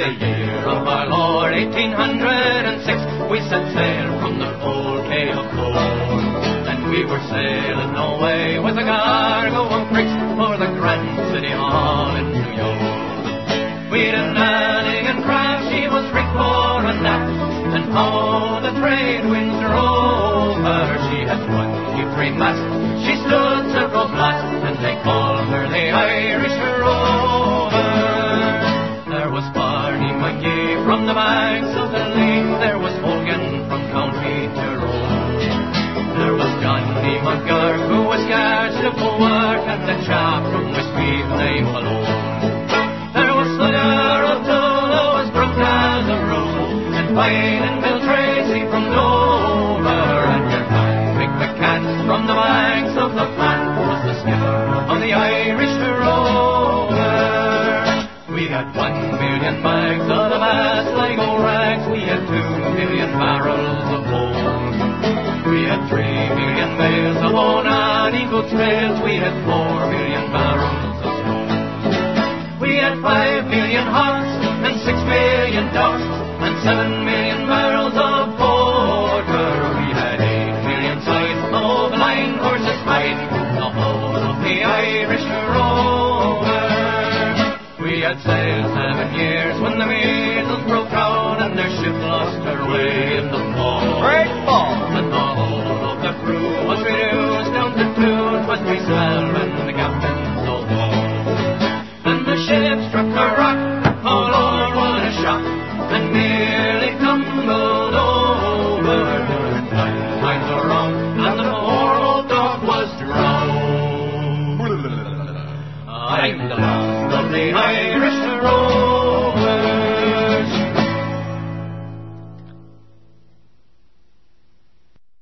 the year of our Lord 1806, we set sail from the old Cape of Corn. And we were sailing away with a cargo of bricks for the grand city hall in New York. We'd a nanning and craft, she was rigged for a nap, and how the trade winds drove her. She had 23 masts, she stood circle blast, and they called her the Irish Rover. There was Barney McGee from the banks of the Lee, there was Hogan from County Tyrone. There was Johnny McGurk, who was guard to Beauwark, and the chap from Westmeath named Malone. There was Slugger O'Toole, who was broke as a rule, and Pine and Bill Tracy from Dover, and your man Mick McCann from the banks of the Pan was the skipper of the Irish Rover. We had 1 million bags of the vast Sligo rags, we had 2 million barrels of gold. We had 3 million bales of Onani goods trails, we had 4 million barrels of stone. We had 5 million hogs and 6 million ducks and 7 million barrels of porter. We had 8 million sides of line horses fight, the whole of the Irish Rover. We had sailed 7 years when the Maidens broke down and their ship lost her way in the fall. Great fall! And the whole of the crew was reduced down to 2, 'twas myself and the captain so long. And the ship struck a rock, oh Lord, what a shock, and nearly tumbled over. Times were wrong, and the poor old dog was drowned. I'm the last of the